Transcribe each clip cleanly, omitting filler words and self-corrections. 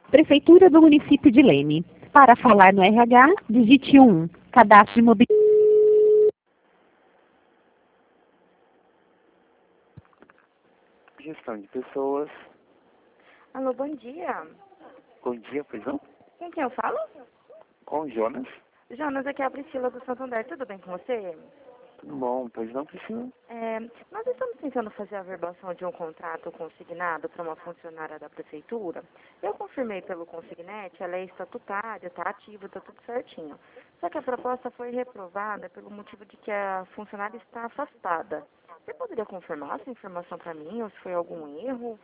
Prefeitura do município de Leme. Para falar no RH, digite 1. Cadastro de mobilidade. Gestão de pessoas. Alô, bom dia. Bom dia, pois não? Com quem eu falo? Com o Jonas. Jonas, aqui é a Priscila do Santander. Tudo bem com você? Tudo bom, pois não, Priscila? Nós estamos tentando fazer a averbação de um contrato consignado para uma funcionária da prefeitura. Eu confirmei pelo consignete, ela é estatutária, está ativa, está tudo certinho. Só que a proposta foi reprovada pelo motivo de que a funcionária está afastada. Você poderia confirmar essa informação para mim, ou se foi algum erro?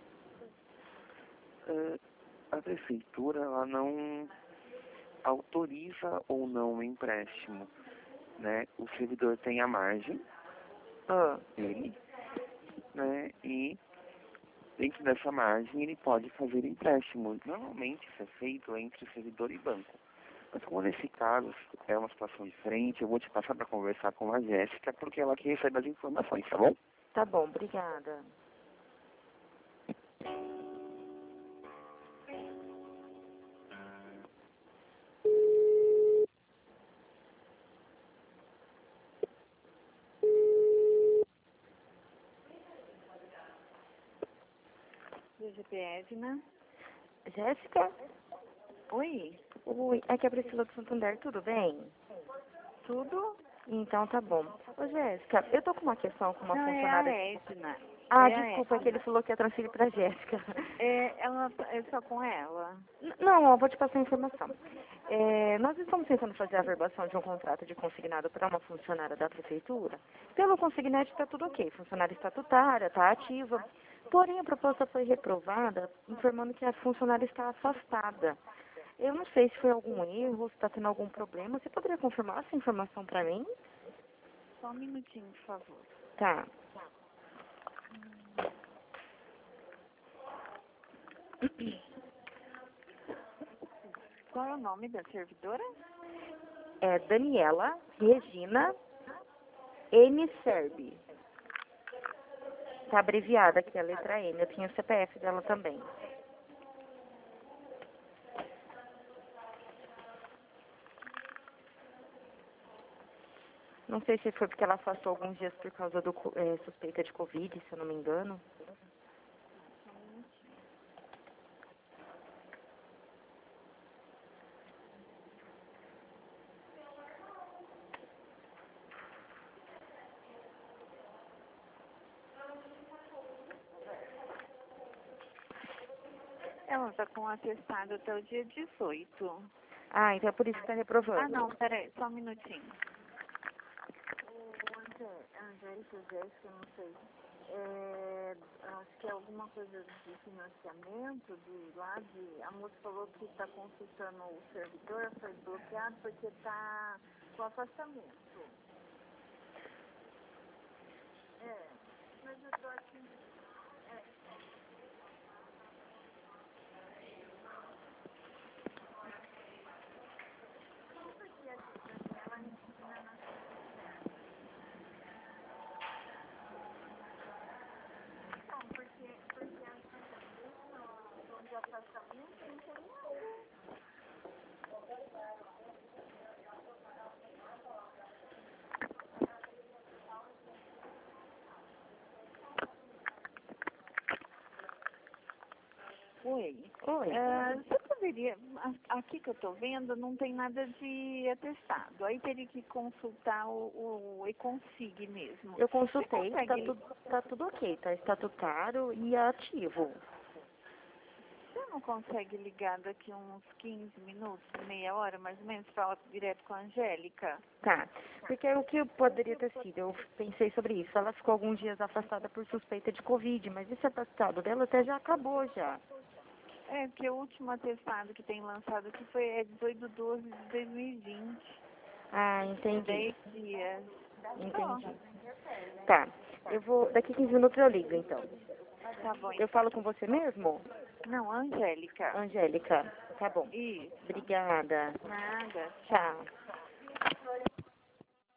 A prefeitura, ela não autoriza ou não o empréstimo, né? O servidor tem a margem dele, né? E dentro dessa margem ele pode fazer empréstimo. Normalmente isso é feito entre servidor e banco. Mas como nesse caso é uma situação diferente, eu vou te passar para conversar com a Jéssica, porque ela que recebe as informações, tá bom? Tá bom, obrigada. GPS, né? Jéssica? Oi, Oi, aqui é a Priscila do Santander, tudo bem? tudo? Então tá bom. Ô Jéssica, eu tô com uma questão com uma Não, funcionária. é a Edna. Ah, é a desculpa, é que ele falou que ia transferir pra Jéssica. Ela é só com ela. Não, eu vou te passar a informação. Nós estamos tentando fazer a averbação de um contrato de consignado para uma funcionária da prefeitura. Pelo consignado está tudo ok, funcionária estatutária, está ativa. Porém, a proposta foi reprovada, informando que a funcionária está afastada. Eu não sei se foi algum erro, se está tendo algum problema. Você poderia confirmar essa informação para mim? Só um minutinho, por favor. Tá. Qual é o nome da servidora? É Daniela Regina N. Serbi. Tá abreviada aqui a letra N. Eu tinha o CPF dela também. Não sei se foi porque ela afastou alguns dias por causa do suspeita de Covid, se eu não me engano. Ela está com atestado até o dia 18. Ah, então é por isso que tá reprovando. Ah, não, peraí, só um minutinho. Angélica, Jéssica, não sei. Acho que é alguma coisa de financiamento, a moça falou que está consultando o servidor, foi bloqueado porque está com afastamento. Mas eu estou aqui. Oi. Oi. Você poderia, aqui que eu estou vendo, não tem nada de atestado. Aí teria que consultar o Econsig mesmo. Eu consultei, Você consegue... tá tudo ok, tá estatutário e ativo. Você não consegue ligar daqui uns 15 minutos, meia hora, mais ou menos, falar direto com a Angélica? Tá, porque o que poderia ter sido, eu pensei sobre isso, ela ficou alguns dias afastada por suspeita de Covid, mas esse atestado dela até já acabou já. Porque o último atestado que tem lançado aqui foi 18/12/2020. Ah, entendi. 10 dias. Entendi. Tá, daqui 15 minutos eu ligo então. Tá bom. Eu falo com você mesmo? Não, Angélica. Angélica, tá bom. Isso. Obrigada. Nada. Tchau.